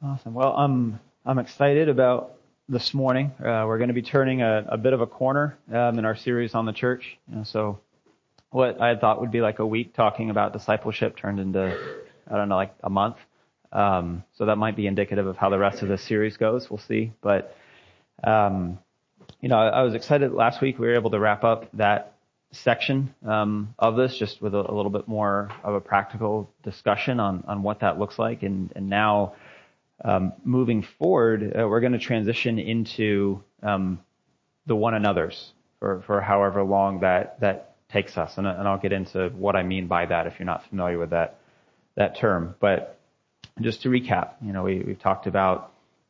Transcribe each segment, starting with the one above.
Awesome. Well, I'm excited about this morning. We're going to be turning a bit of a corner in our series on the church. So what I thought would be like a week talking about discipleship turned into, like a month. So that might be indicative of how the rest of this series goes. We'll see. But, I was excited last week. We were able to wrap up that section of this just with a little bit more of a practical discussion on what that looks like. And now moving forward, we're going to transition into the one another's for however long that takes us. And I'll get into what I mean by that if you're not familiar with that term. But just to recap, we've talked about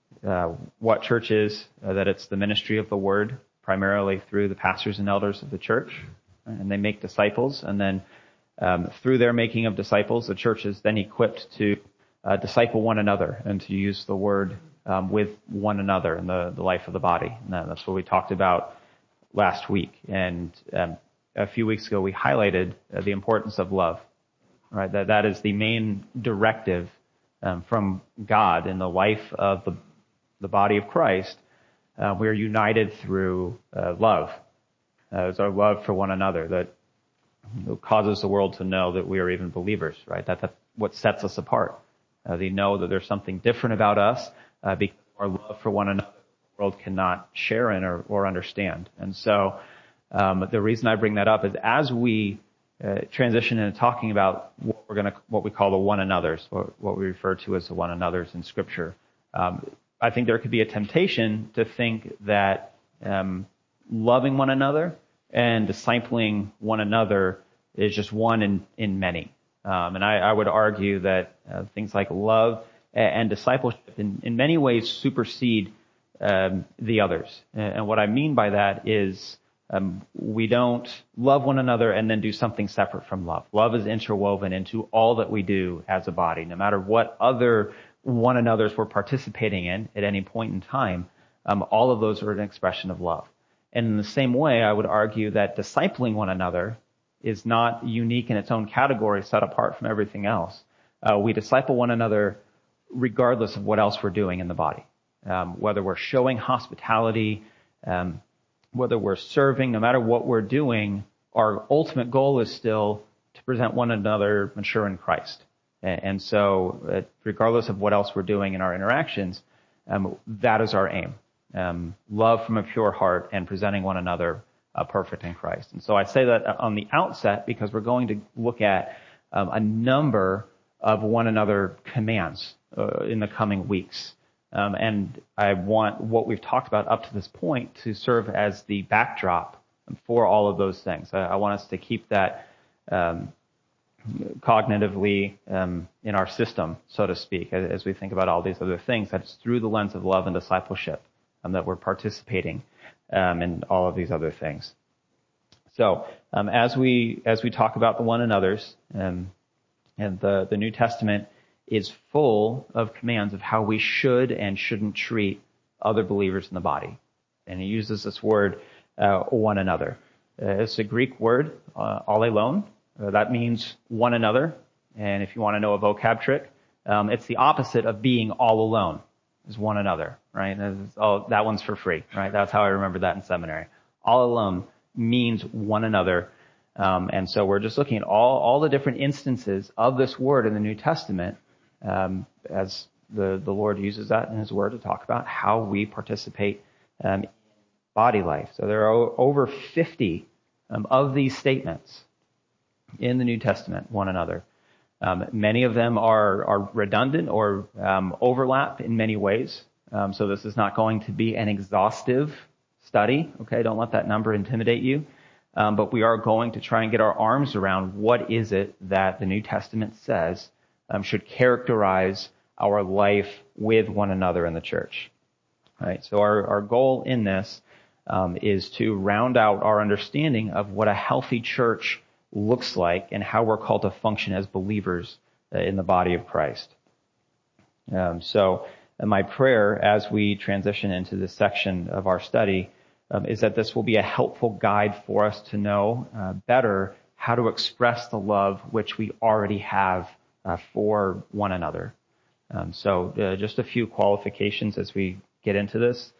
what church is, that it's the ministry of the word, primarily through the pastors and elders of the church, and they make disciples. And then through their making of disciples, the church is then equipped to disciple one another and to use the word with one another in the life of the body. And that's what we talked about last week. And a few weeks ago, we highlighted the importance of love, right? That is the main directive from God in the life of the body of Christ. We are united through love. It's our love for one another that causes the world to know that we are even believers, right? That's what sets us apart. They know that there's something different about us because our love for one another the world cannot share in or understand. And so the reason I bring that up is as we transition into talking about what we call the one another's, what we refer to as the one another's in Scripture, I think there could be a temptation to think that loving one another and discipling one another is just one in many. And I would argue that things like love and discipleship in many ways supersede the others. And what I mean by that is we don't love one another and then do something separate from love. Love is interwoven into all that we do as a body, no matter what other one another's we're participating in at any point in time. All of those are an expression of love. And in the same way, I would argue that discipling one another is not unique in its own category, set apart from everything else. We disciple one another regardless of what else we're doing in the body. Whether we're showing hospitality, whether we're serving, no matter what we're doing, our ultimate goal is still to present one another mature in Christ. And so, regardless of what else we're doing in our interactions, that is our aim. Love from a pure heart and presenting one another perfect in Christ. And so I say that on the outset because we're going to look at a number of one another commands in the coming weeks. And I want what we've talked about up to this point to serve as the backdrop for all of those things. I want us to keep that cognitively in our system, so to speak, as we think about all these other things. That's through the lens of love and discipleship that we're participating in all of these other things. So as we talk about the one another's, and the New Testament is full of commands of how we should and shouldn't treat other believers in the body. And he uses this word, one another. It's a Greek word, alelon. That means one another. And if you want to know a vocab trick, it's the opposite of being all alone, is one another, right? That one's for free, right? That's how I remember that in seminary. All alone means one another. And so we're just looking at all the different instances of this word in the New Testament as the Lord uses that in his word to talk about how we participate in body life. So there are over 50 of these statements in the New Testament, one another. Many of them are redundant or overlap in many ways. So this is not going to be an exhaustive study. Okay, don't let that number intimidate you. But we are going to try and get our arms around what is it that the New Testament says should characterize our life with one another in the church. All right, so our goal in this is to round out our understanding of what a healthy church looks like and how we're called to function as believers in the body of Christ. So my prayer as we transition into this section of our study is that this will be a helpful guide for us to know better how to express the love which we already have for one another. Just a few qualifications as we get into this.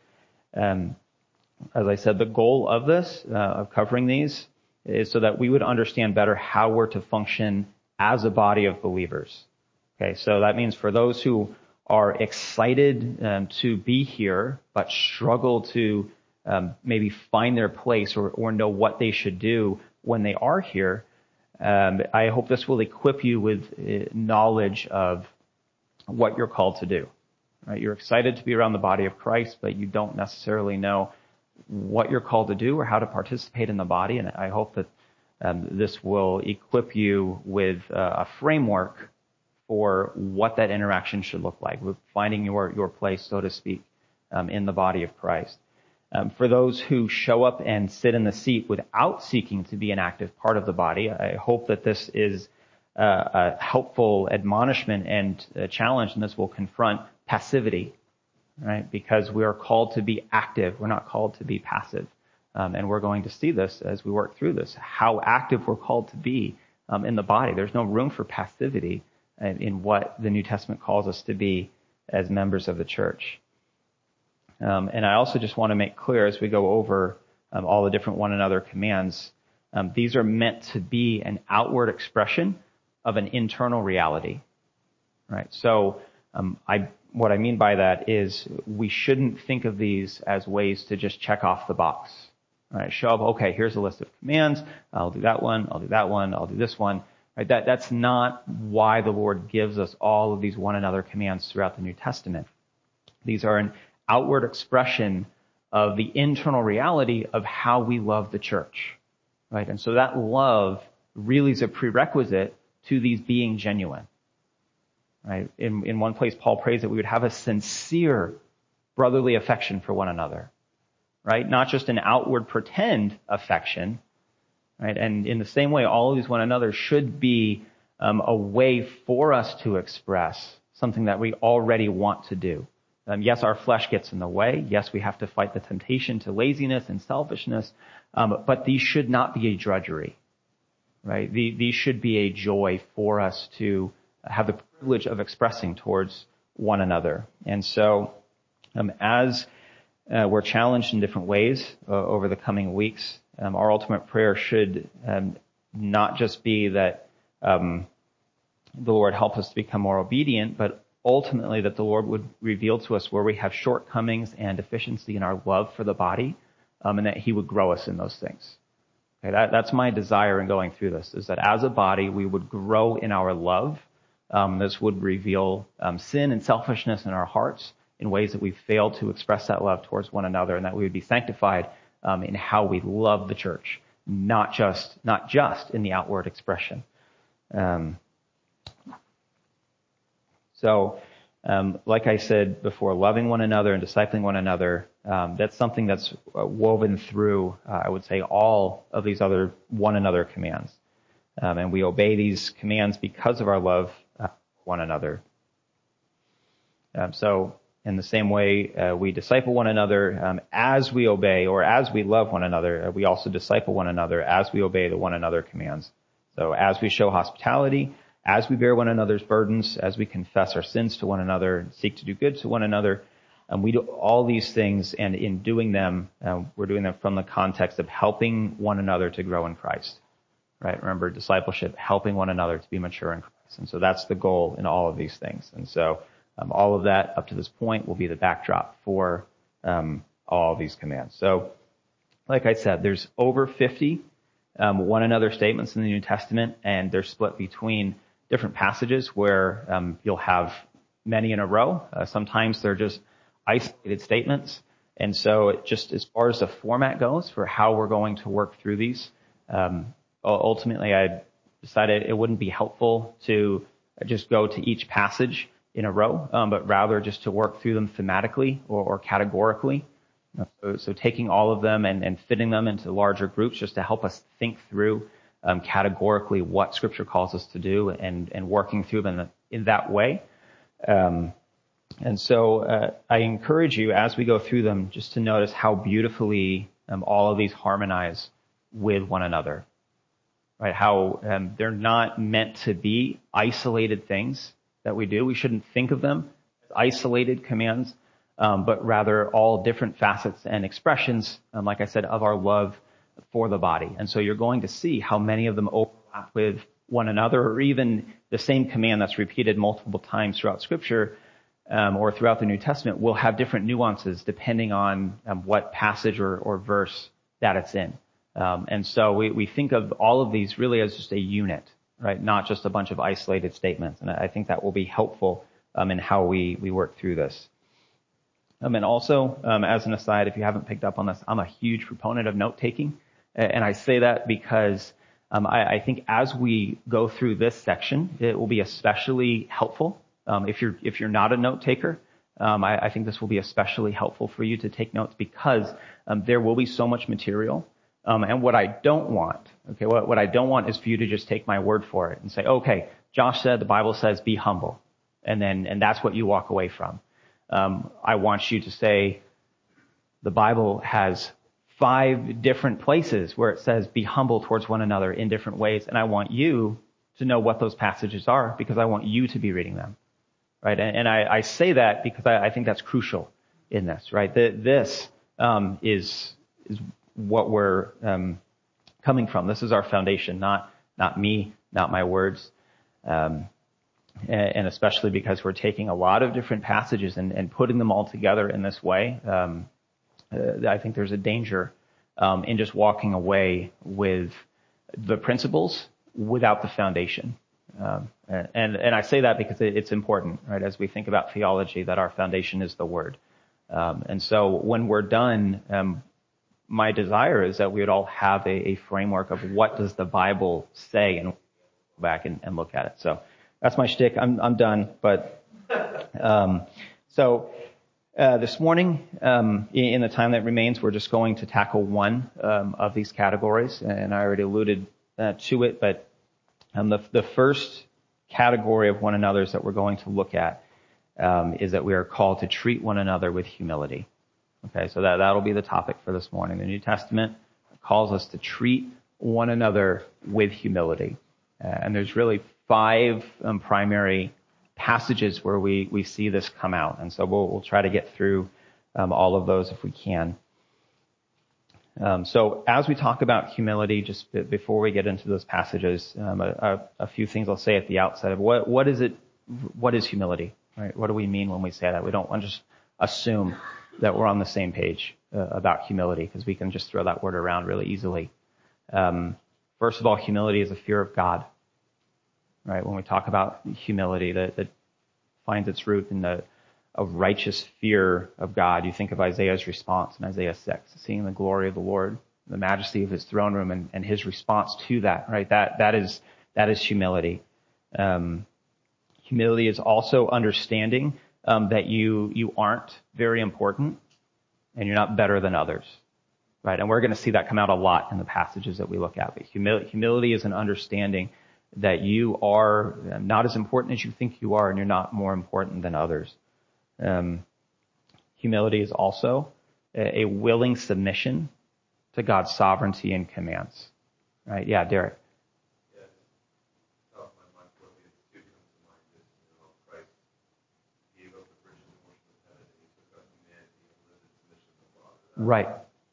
As I said, the goal of this, of covering these, is so that we would understand better how we're to function as a body of believers. Okay, so that means for those who are excited to be here, but struggle to maybe find their place or know what they should do when they are here, I hope this will equip you with knowledge of what you're called to do. Right? You're excited to be around the body of Christ, but you don't necessarily know what you're called to do or how to participate in the body. And I hope that this will equip you with a framework for what that interaction should look like, with finding your place, so to speak, in the body of Christ. For those who show up and sit in the seat without seeking to be an active part of the body, I hope that this is a helpful admonishment and a challenge, and this will confront passivity, right? Because we are called to be active. We're not called to be passive. And we're going to see this as we work through this, how active we're called to be in the body. There's no room for passivity in what the New Testament calls us to be as members of the church. And I also just want to make clear as we go over all the different one another commands, these are meant to be an outward expression of an internal reality, right? So what I mean by that is we shouldn't think of these as ways to just check off the box, right? Show up, okay, here's a list of commands. I'll do that one. I'll do that one. I'll do this one. Right? That's not why the Lord gives us all of these one another commands throughout the New Testament. These are an outward expression of the internal reality of how we love the church, right? And so that love really is a prerequisite to these being genuine, right? In one place, Paul prays that we would have a sincere brotherly affection for one another, right? Not just an outward pretend affection, right? And in the same way, all of these one another should be a way for us to express something that we already want to do. Yes, our flesh gets in the way. Yes, we have to fight the temptation to laziness and selfishness, but these should not be a drudgery, right? These should be a joy for us to have the privilege of expressing towards one another. And so, as we're challenged in different ways over the coming weeks, our ultimate prayer should not just be that the Lord help us to become more obedient, but ultimately that the Lord would reveal to us where we have shortcomings and deficiency in our love for the body, and that He would grow us in those things. Okay, that's my desire in going through this, is that as a body we would grow in our love. This would reveal sin and selfishness in our hearts in ways that we fail to express that love towards one another, and that we would be sanctified in how we love the church, not just in the outward expression. Like I said before, loving one another and discipling one another, that's something that's woven through, I would say, all of these other one another commands. And we obey these commands because of our love for one another. So in the same way, we disciple one another as we obey, or as we love one another, we also disciple one another as we obey the one another commands. So as we show hospitality, as we bear one another's burdens, as we confess our sins to one another, and seek to do good to one another, we do all these things, and in doing them, we're doing them from the context of helping one another to grow in Christ. Right? Remember, discipleship, helping one another to be mature in Christ. And so that's the goal in all of these things. And so all of that up to this point will be the backdrop for all of these commands. So, like I said, there's over 50 one another statements in the New Testament, and they're split between different passages where you'll have many in a row. Sometimes they're just isolated statements. And so just as far as the format goes for how we're going to work through these, ultimately I decided it wouldn't be helpful to just go to each passage in a row, but rather just to work through them thematically or categorically. So taking all of them and fitting them into larger groups just to help us think through categorically what Scripture calls us to do and working through them in that way. And so I encourage you as we go through them just to notice how beautifully all of these harmonize with one another. Right? How they're not meant to be isolated things, that we do. We shouldn't think of them as isolated commands, but rather all different facets and expressions, like I said, of our love for the body. And so you're going to see how many of them overlap with one another, or even the same command that's repeated multiple times throughout Scripture or throughout the New Testament will have different nuances depending on what passage or verse that it's in. And so we think of all of these really as just a unit, right? Not just a bunch of isolated statements. And I think that will be helpful in how we work through this. And also, as an aside, if you haven't picked up on this, I'm a huge proponent of note-taking. And I say that because I think as we go through this section, it will be especially helpful. If you're not a note-taker, I think this will be especially helpful for you to take notes because there will be so much material. And what I don't want, what I don't want is for you to just take my word for it and say, okay, Josh said, the Bible says, be humble. And that's what you walk away from. I want you to say, the Bible has 5 different places where it says, be humble towards one another in different ways. And I want you to know what those passages are because I want you to be reading them. Right. And I say that because I think that's crucial in this, right? This is what we're coming from. This is our foundation, not me, not my words. And especially because we're taking a lot of different passages and putting them all together in this way. I think there's a danger in just walking away with the principles without the foundation. And I say that because it's important, right, as we think about theology, that our foundation is the Word. And so when we're done, my desire is that we would all have a framework of what does the Bible say and go back and look at it. So that's my shtick. I'm done. But this morning, in the time that remains, we're just going to tackle one of these categories, and I already alluded to it. But the first category of one another's that we're going to look at is that we are called to treat one another with humility. Okay, so that'll be the topic for this morning. The New Testament calls us to treat one another with humility, and there's really 5 primary passages where we see this come out, and so we'll try to get through all of those if we can. So as we talk about humility, just before we get into those passages, a few things I'll say at the outset of what is it? What is humility? Right? What do we mean when we say that? We don't want to just assume that we're on the same page about humility because we can just throw that word around really easily. First of all, humility is a fear of God. Right? When we talk about humility, that finds its root in a righteous fear of God. You think of Isaiah's response in Isaiah 6, seeing the glory of the Lord, the majesty of his throne room, and his response to that. Right? That is humility. Humility is also understanding that you aren't very important and you're not better than others. Right? And we're going to see that come out a lot in the passages that we look at. But humility is an understanding that you are not as important as you think you are, and you're not more important than others. Humility is also a willing submission to God's sovereignty and commands. Right? Yeah, Derek. Right.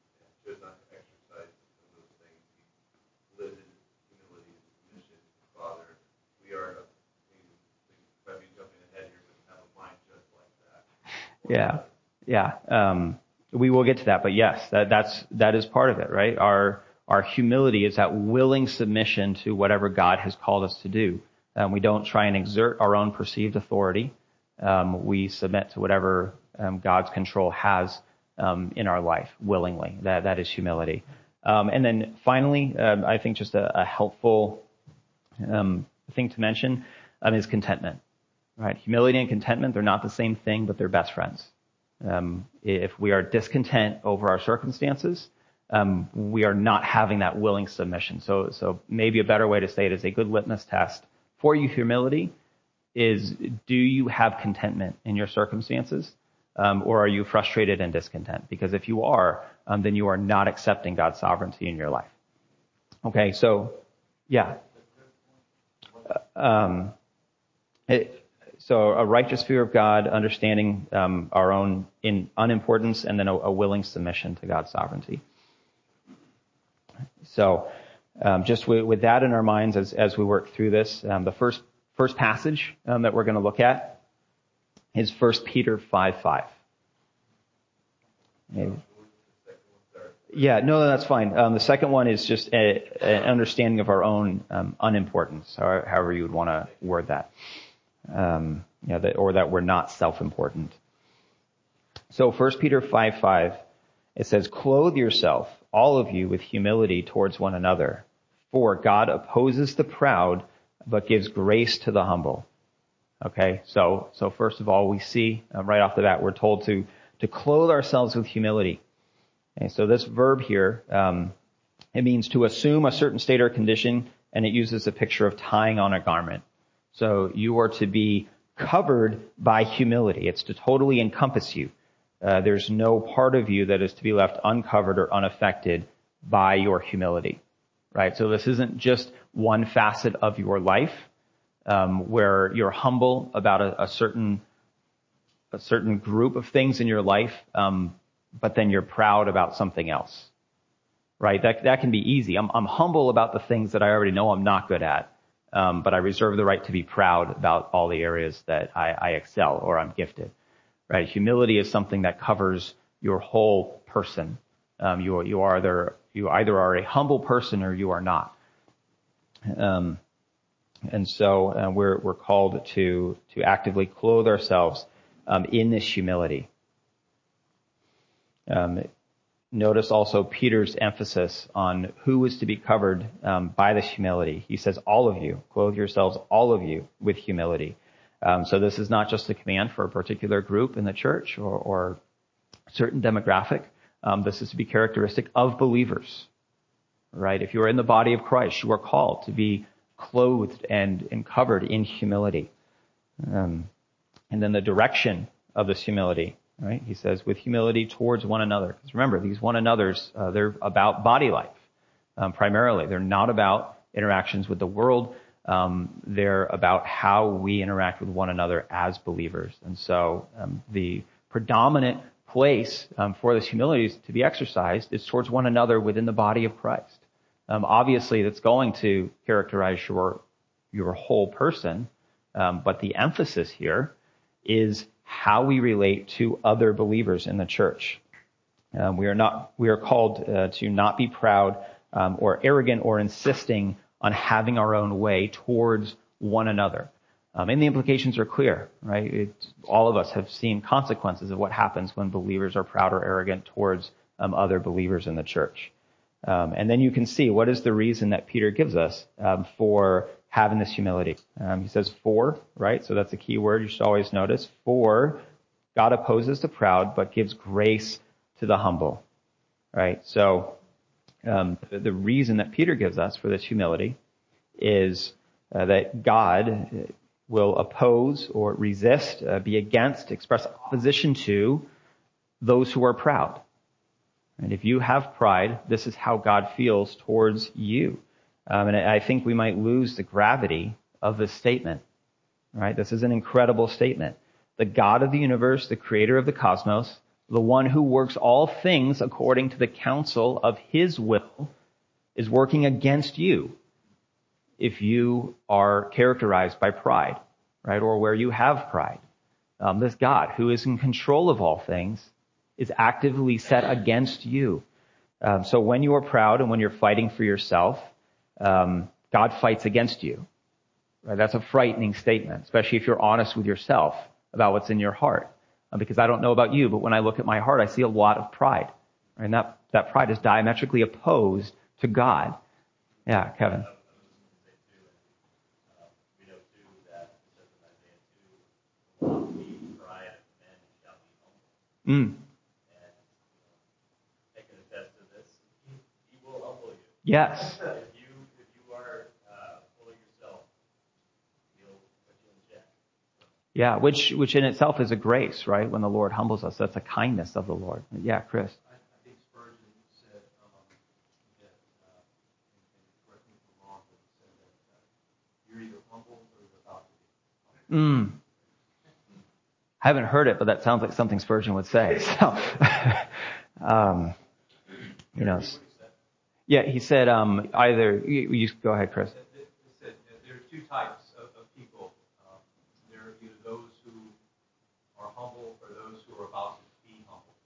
Yeah. We will get to that, but yes, that is part of it, right? Our humility is that willing submission to whatever God has called us to do. We don't try and exert our own perceived authority. We submit to whatever God's control has in our life willingly. That is humility. And then finally, I think just a helpful thing to mention is contentment. Right? Humility and contentment, they're not the same thing, but they're best friends. If we are discontent over our circumstances, we are not having that willing submission. So maybe a better way to say it is a good litmus test for you humility is, do you have contentment in your circumstances? Or are you frustrated and discontent? Because if you are, then you are not accepting God's sovereignty in your life. Okay, so, yeah. So a righteous fear of God, understanding our own unimportance, and then a willing submission to God's sovereignty. So just with that in our minds as we work through this, the first passage that we're going to look at is 1 Peter 5:5. Yeah, no, that's fine. The second one is just an understanding of our own unimportance, or however you would want to word that. Or that we're not self-important. So 1 Peter 5:5, it says, "Clothe yourself, all of you, with humility towards one another. For God opposes the proud, but gives grace to the humble." Okay, so first of all, we see right off the bat, we're told to clothe ourselves with humility. Okay, so this verb here, it means to assume a certain state or condition, and it uses a picture of tying on a garment. So you are to be covered by humility. It's to totally encompass you. There's no part of you that is to be left uncovered or unaffected by your humility, right? So this isn't just one facet of your life where you're humble about a certain group of things in your life, but then you're proud about something else, right? That can be easy. I'm humble about the things that I already know I'm not good at. But I reserve the right to be proud about all the areas that I excel or I'm gifted, right? Humility is something that covers your whole person. You either are a humble person or you are not. And so we're called to actively clothe ourselves in this humility. Notice also Peter's emphasis on who is to be covered by this humility. He says, all of you, clothe yourselves, all of you, with humility. So this is not just a command for a particular group in the church or a certain demographic. This is to be characteristic of believers, right? If you are in the body of Christ, you are called to be clothed and covered in humility. And then the direction of this humility. Right? He says, with humility towards one another. Because remember, these one another's, they're about body life, primarily. They're not about interactions with the world. They're about how we interact with one another as believers. And so, the predominant place, for this humility to be exercised is towards one another within the body of Christ. Obviously, that's going to characterize your whole person. But the emphasis here is how we relate to other believers in the church. We are called to not be proud or arrogant or insisting on having our own way towards one another. And the implications are clear, right? All of us have seen consequences of what happens when believers are proud or arrogant towards other believers in the church. And then you can see what is the reason that Peter gives us for having this humility. He says for, right? So that's a key word you should always notice. For God opposes the proud, but gives grace to the humble, right? So the reason that Peter gives us for this humility is that God will oppose or resist, be against, express opposition to those who are proud. And if you have pride, this is how God feels towards you. And I think we might lose the gravity of this statement, right? This is an incredible statement. The God of the universe, the creator of the cosmos, the one who works all things according to the counsel of his will, is working against you if you are characterized by pride, right? Or where you have pride. This God, who is in control of all things, is actively set against you. So when you are proud and when you're fighting for yourself, God fights against you. Right? That's a frightening statement, especially if you're honest with yourself about what's in your heart. Because I don't know about you, but when I look at my heart, I see a lot of pride. Right? And that pride is diametrically opposed to God. Yeah, Kevin. Mm. Yes. If you are full of yourself, he'll put you in check. Yeah, which in itself is a grace, right? When the Lord humbles us, that's a kindness of the Lord. Yeah, Chris. I think Spurgeon said that, correct me if I'm wrong, but he said that you're either humble or you're about to be humble. I haven't heard it, but that sounds like something Spurgeon would say. So, who knows? Yeah, he said either. You go ahead, Chris. He said there are two types of people. There are either those who are humble or those who are about to be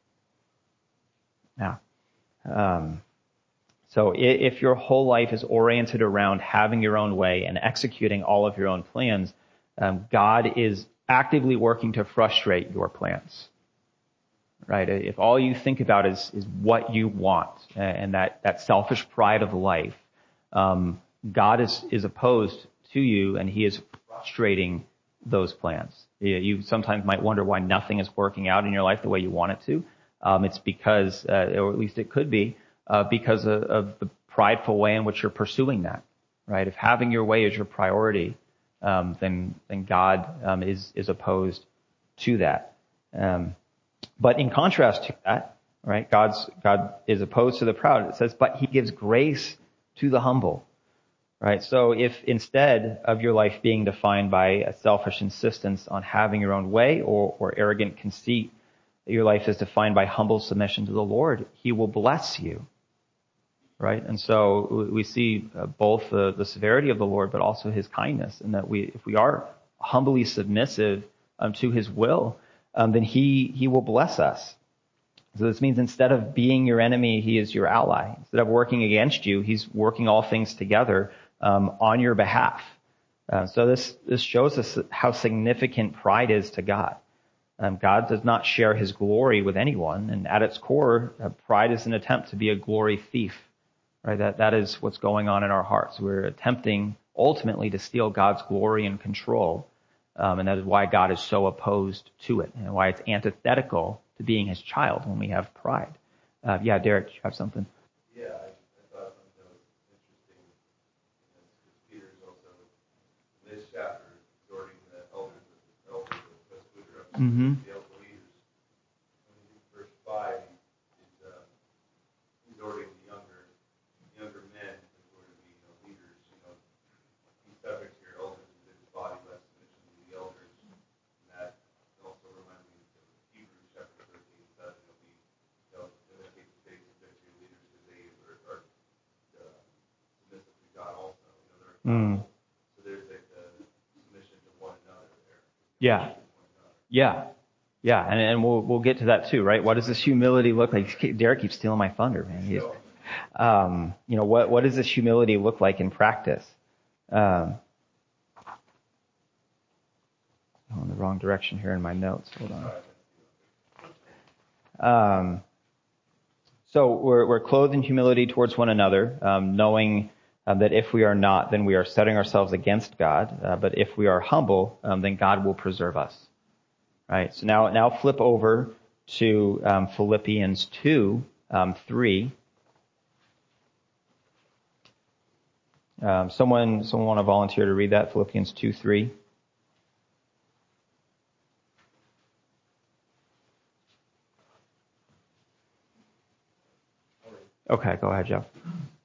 humble. Yeah. So if your whole life is oriented around having your own way and executing all of your own plans, God is actively working to frustrate your plans. Right? If all you think about is what you want and that selfish pride of life, God is opposed to you, and he is frustrating those plans. You sometimes might wonder why nothing is working out in your life the way you want it to. It's because, or at least it could be, because of the prideful way in which you're pursuing that. Right? If having your way is your priority, then God is opposed to that. But in contrast to that, right, God is opposed to the proud. It says, but he gives grace to the humble. Right? So if instead of your life being defined by a selfish insistence on having your own way or arrogant conceit, your life is defined by humble submission to the Lord, he will bless you. Right? And so we see both the severity of the Lord, but also his kindness, and that if we are humbly submissive to his will, then he will bless us. So this means instead of being your enemy, he is your ally. Instead of working against you, he's working all things together on your behalf. So this shows us how significant pride is to God. God does not share his glory with anyone, and at its core, pride is an attempt to be a glory thief. Right? That is what's going on in our hearts. We're attempting ultimately to steal God's glory and control, and that is why God is so opposed to it, and why it's antithetical to being his child when we have pride. Yeah, Derek, you have something? Yeah, I thought something that was interesting. Because Peter's also in this chapter exhorting the elders of Presbyterian, the elder leaders. In verse 5, he's exhorting the younger men who are to be leaders. Be subject to your elders in his body, less submission to the elders. And that also reminds me of Hebrews chapter 13, 7. Imitate the faith of your leaders because they are submissive to God also. They're accountable. So there's like the submission to one another there. Yeah. Yeah, and we'll get to that too, right? What does this humility look like? Derek keeps stealing my thunder, man. What does this humility look like in practice? I'm in the wrong direction here in my notes. Hold on. So we're clothed in humility towards one another, knowing that if we are not, then we are setting ourselves against God. But if we are humble, then God will preserve us. Right. So now flip over to Philippians 2:3. Someone want to volunteer to read that? Philippians 2:3. Okay, go ahead, Jeff.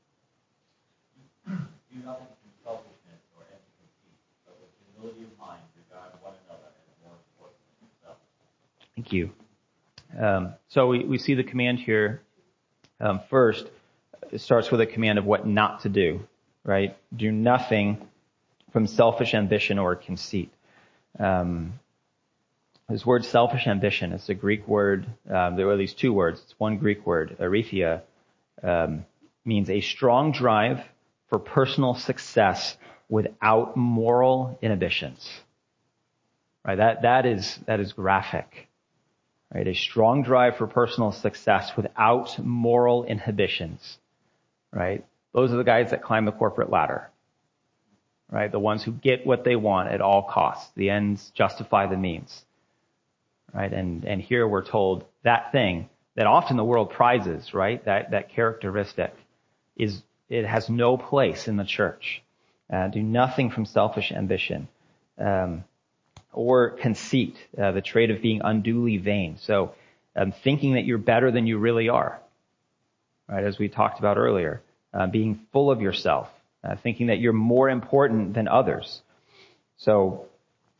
Do nothing from selfishness or empty conceit, but with humility of mind regard one another as more important than himself. Thank you. So we see the command here. First, it starts with a command of what not to do, right? Do nothing from selfish ambition or conceit. This word selfish ambition is a Greek word. There are these two words. It's one Greek word, arithia, means a strong drive for personal success without moral inhibitions. Right? That is graphic. Right? A strong drive for personal success without moral inhibitions. Right? Those are the guys that climb the corporate ladder. Right? The ones who get what they want at all costs. The ends justify the means. Right? And here we're told that thing that often the world prizes, right? That characteristic it has no place in the church. Do nothing from selfish ambition. Or conceit, the trait of being unduly vain. So thinking that you're better than you really are, right? As we talked about earlier, being full of yourself, thinking that you're more important than others. So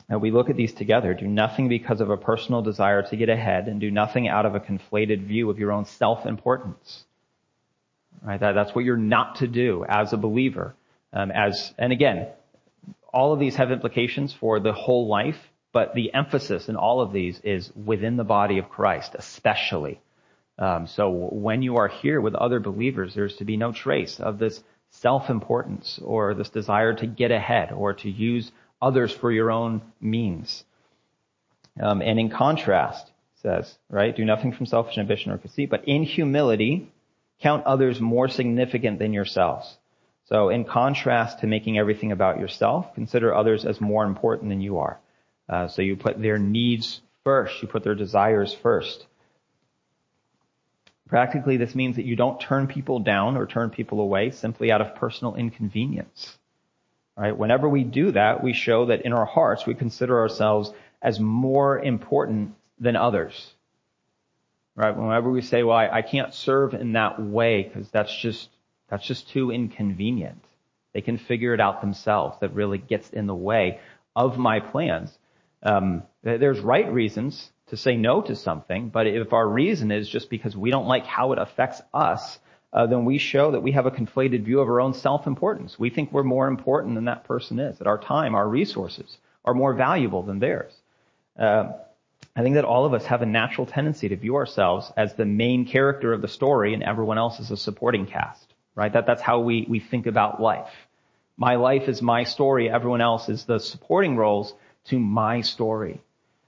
And we look at these together. Do nothing because of a personal desire to get ahead, and do nothing out of a conflated view of your own self-importance. Right? That's what you're not to do as a believer. And again, all of these have implications for the whole life, but the emphasis in all of these is within the body of Christ, especially. So when you are here with other believers, there's to be no trace of this self-importance or this desire to get ahead or to use others for your own means. And in contrast, it says, right, do nothing from selfish ambition or conceit, but in humility, count others more significant than yourselves. So in contrast to making everything about yourself, consider others as more important than you are. So you put their needs first. You put their desires first. Practically, this means that you don't turn people down or turn people away simply out of personal inconvenience. Right? Whenever we do that, we show that in our hearts we consider ourselves as more important than others. Right? Whenever we say, well, I can't serve in that way because that's just too inconvenient. They can figure it out themselves. That really gets in the way of my plans. There's right reasons to say no to something, but if our reason is just because we don't like how it affects us, then we show that we have a conflated view of our own self-importance. We think we're more important than that person is, that our time, our resources are more valuable than theirs. I think that all of us have a natural tendency to view ourselves as the main character of the story and everyone else is a supporting cast, right? That's how we think about life. My life is my story. Everyone else is the supporting roles to my story.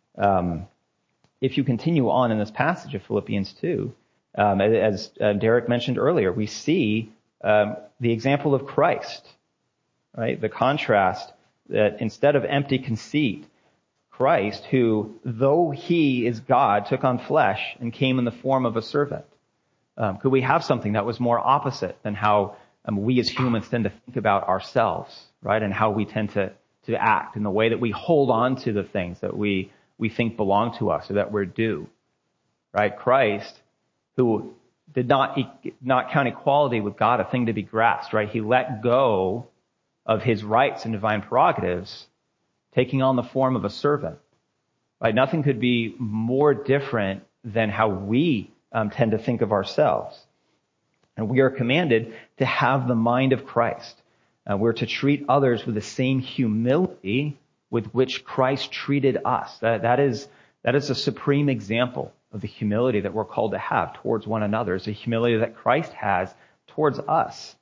If you continue on in this passage of Philippians 2, as Derek mentioned earlier, we see the example of Christ, right? The contrast that instead of empty conceit, Christ, who, though he is God, took on flesh and came in the form of a servant. Could we have something that was more opposite than how we as humans tend to think about ourselves, right? And how we tend to act in the way that we hold on to the things that we think belong to us or that we're due, right? Christ, who did not count equality with God a thing to be grasped, right? He let go of his rights and divine prerogatives, taking on the form of a servant, right? Nothing could be more different than how we tend to think of ourselves. And we are commanded to have the mind of Christ. We're to treat others with the same humility with which Christ treated us. That is a supreme example of the humility that we're called to have towards one another. It's a humility that Christ has towards us.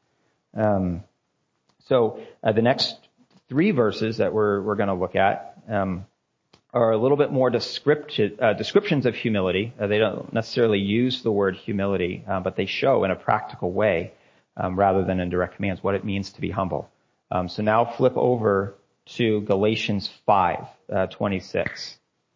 So the next 3 verses that we're going to look at are a little bit more descriptions of humility. They don't necessarily use the word humility, but they show in a practical way, rather than in direct commands, what it means to be humble. So now flip over to Galatians 5:26.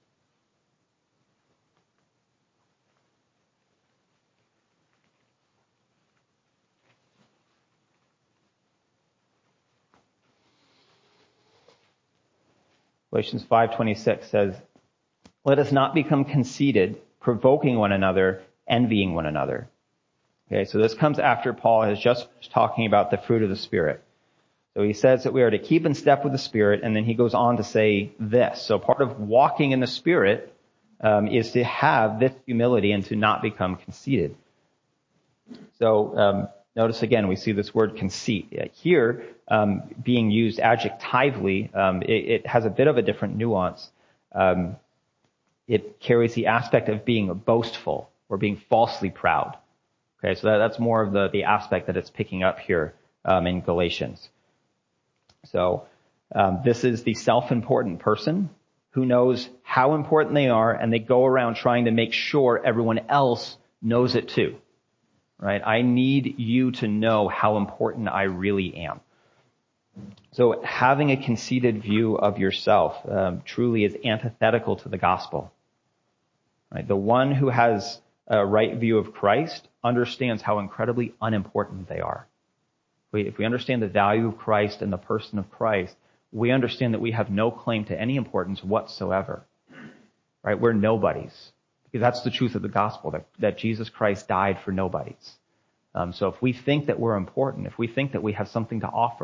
Galatians 5:26 says, "Let us not become conceited, provoking one another, envying one another." Okay, so this comes after Paul has just finished talking about the fruit of the Spirit. So he says that we are to keep in step with the Spirit, and then he goes on to say this. So part of walking in the Spirit is to have this humility and to not become conceited. So notice again, we see this word conceit. Here, being used adjectively, it has a bit of a different nuance. It carries the aspect of being boastful or being falsely proud. Okay, so that's more of the aspect that it's picking up here in Galatians. So this is the self-important person who knows how important they are, and they go around trying to make sure everyone else knows it too. Right? I need you to know how important I really am. So having a conceited view of yourself truly is antithetical to the gospel. Right? The one who has a right view of Christ understands how incredibly unimportant they are. If we understand the value of Christ and the person of Christ, we understand that we have no claim to any importance whatsoever. Right? We're nobodies. Because that's the truth of the gospel, that Jesus Christ died for nobodies. So if we think that we're important, if we think that we have something to offer,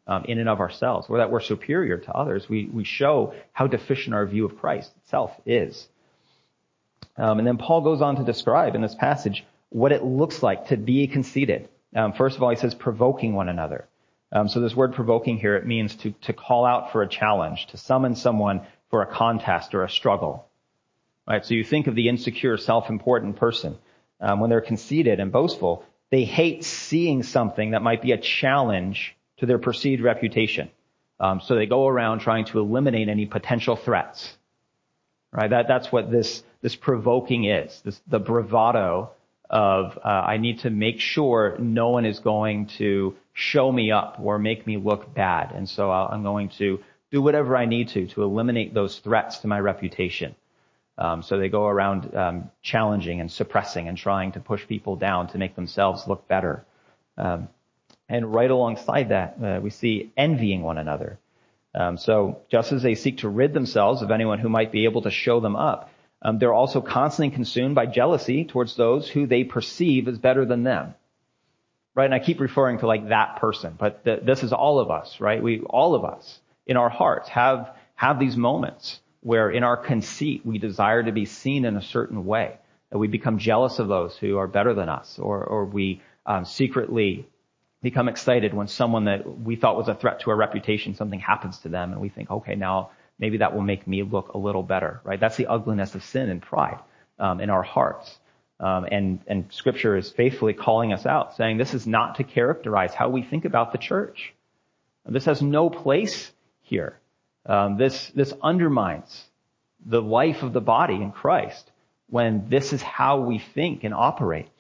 in and of ourselves, or that we're superior to others. We show how deficient our view of Christ itself is. And then Paul goes on to describe in this passage what it looks like to be conceited. First of all, he says provoking one another. So this word provoking here, it means to call out for a challenge, to summon someone for a contest or a struggle. Right? So you think of the insecure, self-important person. When they're conceited and boastful, they hate seeing something that might be a challenge to their perceived reputation. So they go around trying to eliminate any potential threats. Right? That's what this provoking is. The bravado of I need to make sure no one is going to show me up or make me look bad, and so I'm going to do whatever I need to eliminate those threats to my reputation. So they go around challenging and suppressing and trying to push people down to make themselves look better. And right alongside that, we see envying one another. So just as they seek to rid themselves of anyone who might be able to show them up, they're also constantly consumed by jealousy towards those who they perceive as better than them. Right? And I keep referring to like that person, but this is all of us, right? All of us in our hearts have these moments where in our conceit we desire to be seen in a certain way, that we become jealous of those who are better than us, or we secretly become excited when someone that we thought was a threat to our reputation, something happens to them, and we think, okay, now maybe that will make me look a little better, right? That's the ugliness of sin and pride in our hearts. And Scripture is faithfully calling us out, saying this is not to characterize how we think about the church. This has no place here. This undermines the life of the body in Christ when this is how we think and operate.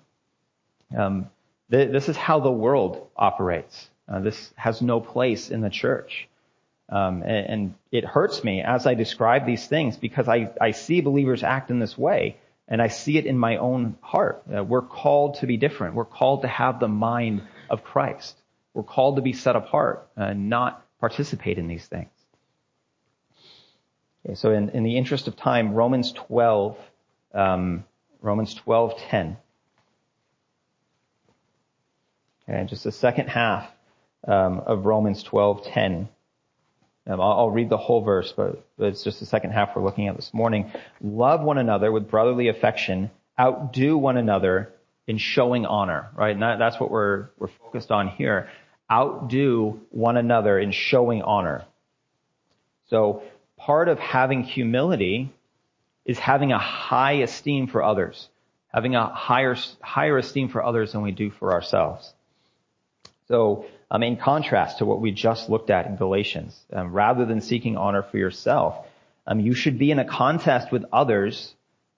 This is how the world operates. This has no place in the church. And it hurts me as I describe these things because I see believers act in this way, and I see it in my own heart. We're called to be different. We're called to have the mind of Christ. We're called to be set apart and not participate in these things. Okay, so in the interest of time, Romans 12:10. Okay, just the second half of Romans 12:10. I'll read the whole verse, but it's just the second half we're looking at this morning. Love one another with brotherly affection. Outdo one another in showing honor. Right, and that's what we're focused on here. Outdo one another in showing honor. So part of having humility is having a high esteem for others, having a higher esteem for others than we do for ourselves. So in contrast to what we just looked at in Galatians, rather than seeking honor for yourself, you should be in a contest with others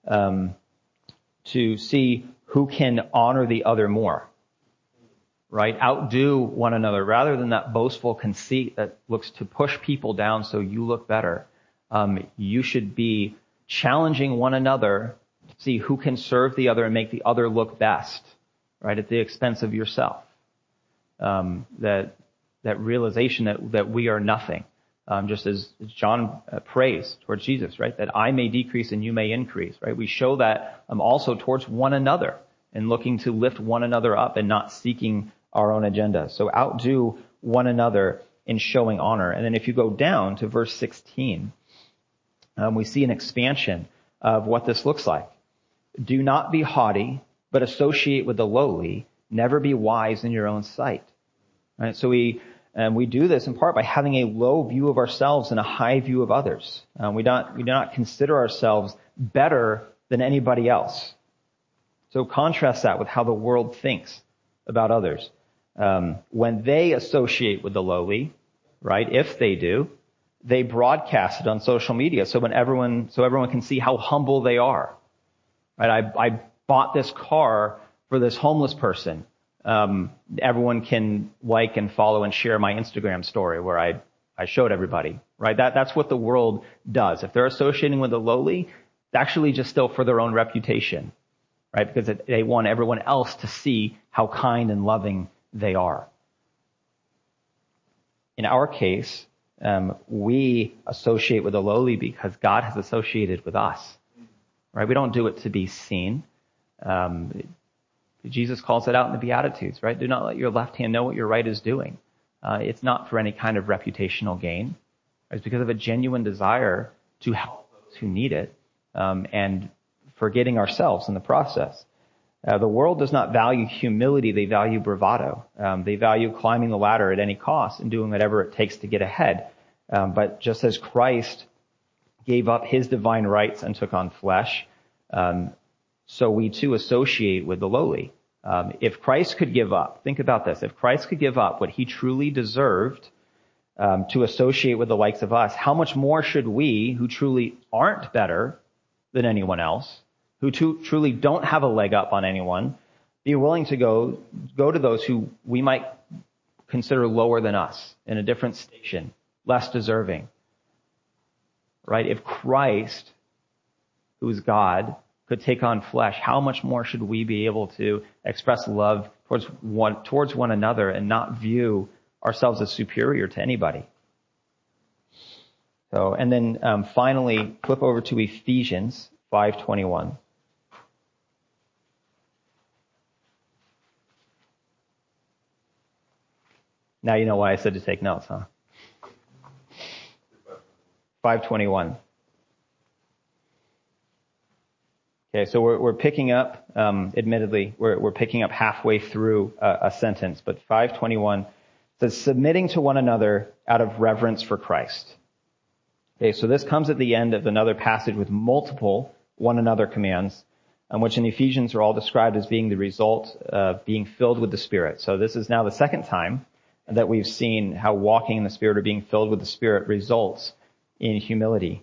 to see who can honor the other more. Right? Outdo one another rather than that boastful conceit that looks to push people down so you look better. You should be challenging one another to see who can serve the other and make the other look best, right, at the expense of yourself. That realization that we are nothing, just as John prays towards Jesus, right, that I may decrease and you may increase, right? We show that also towards one another and looking to lift one another up and not seeking our own agenda. So outdo one another in showing honor. And then if you go down to verse 16, we see an expansion of what this looks like. Do not be haughty, but associate with the lowly. Never be wise in your own sight. Right? So we do this in part by having a low view of ourselves and a high view of others. We do not consider ourselves better than anybody else. So contrast that with how the world thinks about others. When they associate with the lowly, right, if they do, they broadcast it on social media so everyone can see how humble they are. Right? I bought this car for this homeless person. Everyone can like and follow and share my Instagram story where I showed everybody. Right? That's what the world does. If they're associating with the lowly, it's actually just still for their own reputation. Right? Because they want everyone else to see how kind and loving they are. In our case, we associate with the lowly because God has associated with us. Right? We don't do it to be seen. Jesus calls it out in the Beatitudes, right? Do not let your left hand know what your right is doing. it's not for any kind of reputational gain. It's because of a genuine desire to help those who need it, and forgetting ourselves in the process. The world does not value humility. They value bravado. They value climbing the ladder at any cost and doing whatever it takes to get ahead. But just as Christ gave up his divine rights and took on flesh, so we too associate with the lowly. If Christ could give up, think about this, if Christ could give up what he truly deserved to associate with the likes of us, how much more should we, who truly aren't better than anyone else, who truly don't have a leg up on anyone, be willing to go to those who we might consider lower than us, in a different station, less deserving. Right? If Christ, who is God, could take on flesh, how much more should we be able to express love towards one another and not view ourselves as superior to anybody? So, and then finally, flip over to Ephesians 5:21. Now you know why I said to take notes, huh? 5:21. Okay, so we're picking up, admittedly, we're picking up halfway through a sentence, but 5:21 says, submitting to one another out of reverence for Christ. Okay, so this comes at the end of another passage with multiple one another commands, which in Ephesians are all described as being the result of being filled with the Spirit. So this is now the second time that we've seen how walking in the Spirit or being filled with the Spirit results in humility.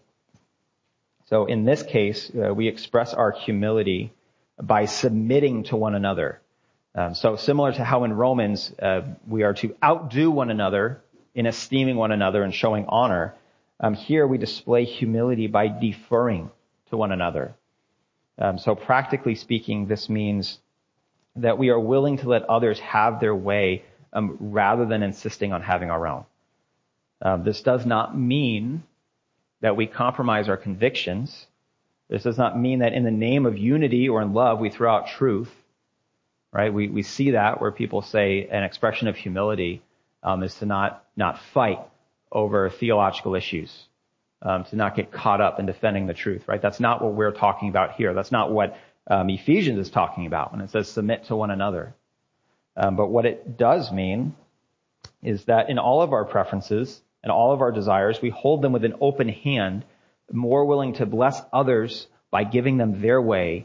So in this case, we express our humility by submitting to one another. So similar to how in Romans we are to outdo one another in esteeming one another and showing honor, here we display humility by deferring to one another. So practically speaking, this means that we are willing to let others have their way rather than insisting on having our own. This does not mean that we compromise our convictions. This does not mean that in the name of unity or in love we throw out truth. Right? We see that where people say an expression of humility is to not fight over theological issues, to not get caught up in defending the truth. Right? That's not what we're talking about here. That's not what Ephesians is talking about when it says submit to one another. But what it does mean is that in all of our preferences and all of our desires, we hold them with an open hand, more willing to bless others by giving them their way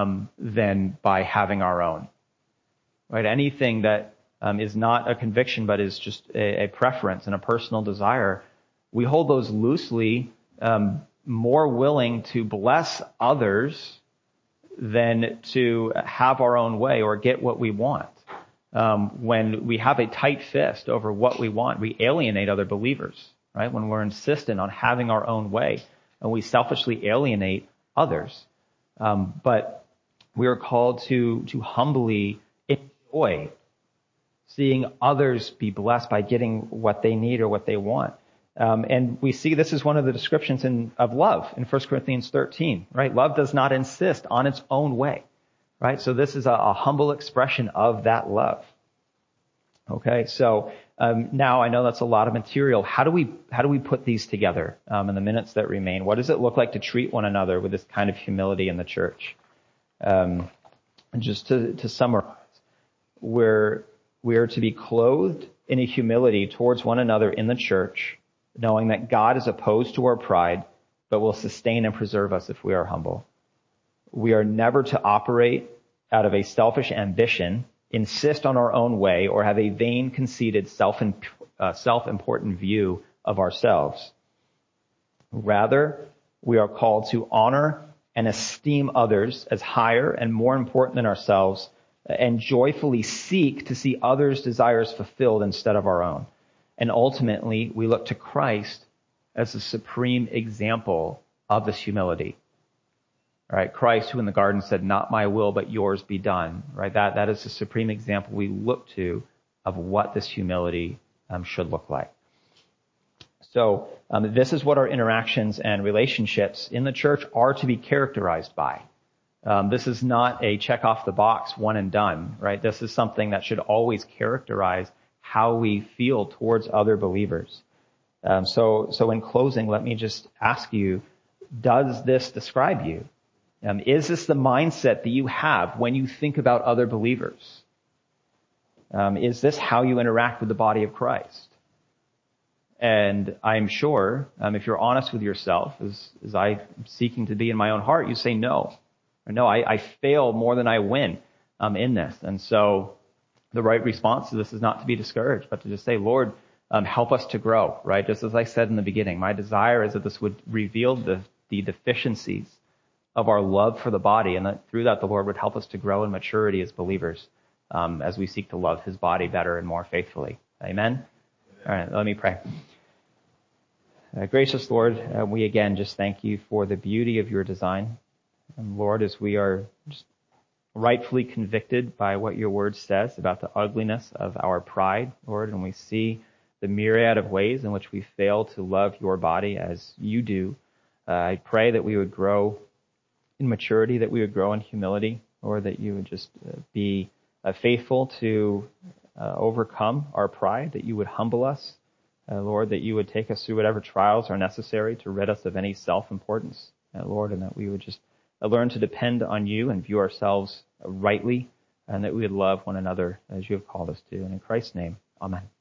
than by having our own. Right? Anything that is not a conviction but is just a preference and a personal desire, we hold those loosely, more willing to bless others than to have our own way or get what we want. When we have a tight fist over what we want, we alienate other believers, right? When we're insistent on having our own way, and we selfishly alienate others. But we are called to humbly enjoy seeing others be blessed by getting what they need or what they want. And we see this is one of the descriptions of love in 1 Corinthians 13, right? Love does not insist on its own way. Right? So this is a humble expression of that love. Okay, so now I know that's a lot of material. How do we put these together in the minutes that remain? What does it look like to treat one another with this kind of humility in the church? Just to summarize, we are to be clothed in a humility towards one another in the church, knowing that God is opposed to our pride, but will sustain and preserve us if we are humble. We are never to operate out of a selfish ambition, insist on our own way, or have a vain, conceited, self-important view of ourselves. Rather, we are called to honor and esteem others as higher and more important than ourselves, and joyfully seek to see others' desires fulfilled instead of our own. And ultimately, we look to Christ as the supreme example of this humility. Right? Christ, who in the garden said, not my will, but yours be done. Right? That is the supreme example we look to of what this humility should look like. So, this is what our interactions and relationships in the church are to be characterized by. This is not a check off the box, one and done. Right? This is something that should always characterize how we feel towards other believers. So in closing, let me just ask you, does this describe you? Is this the mindset that you have when you think about other believers? Is this how you interact with the body of Christ? And I'm sure, if you're honest with yourself, as I'm seeking to be in my own heart, you say no. Or no, I fail more than I win in this. And so the right response to this is not to be discouraged, but to just say, Lord, help us to grow, right? Just as I said in the beginning, my desire is that this would reveal the deficiencies of our love for the body, and that through that the Lord would help us to grow in maturity as believers as we seek to love his body better and more faithfully. Amen? All right, let me pray. Gracious Lord, we again just thank you for the beauty of your design. And Lord, as we are just rightfully convicted by what your word says about the ugliness of our pride, Lord, and we see the myriad of ways in which we fail to love your body as you do, I pray that we would grow in maturity, that we would grow in humility, or that you would just be faithful to overcome our pride, that you would humble us, Lord, that you would take us through whatever trials are necessary to rid us of any self-importance, Lord, and that we would just learn to depend on you and view ourselves rightly, and that we would love one another as you have called us to. And in Christ's name, amen.